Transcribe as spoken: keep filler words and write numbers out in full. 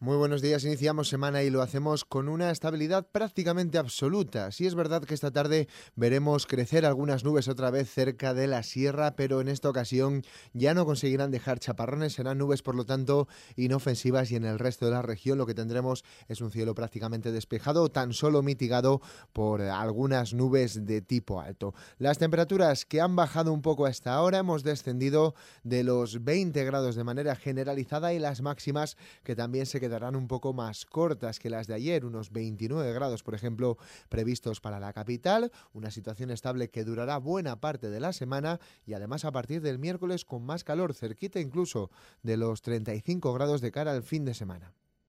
Muy buenos días, iniciamos semana y lo hacemos con una estabilidad prácticamente absoluta. Sí es verdad que esta tarde veremos crecer algunas nubes otra vez cerca de la sierra, pero en esta ocasión ya no conseguirán dejar chaparrones, serán nubes por lo tanto inofensivas y en el resto de la región lo que tendremos es un cielo prácticamente despejado, tan solo mitigado por algunas nubes de tipo alto. Las temperaturas que han bajado un poco hasta ahora, hemos descendido de los veinte grados de manera generalizada y las máximas que también se quedarán un poco más cortas que las de ayer, unos veintinueve grados, por ejemplo, previstos para la capital, una situación estable que durará buena parte de la semana y además a partir del miércoles con más calor, cerquita incluso de los treinta y cinco grados de cara al fin de semana.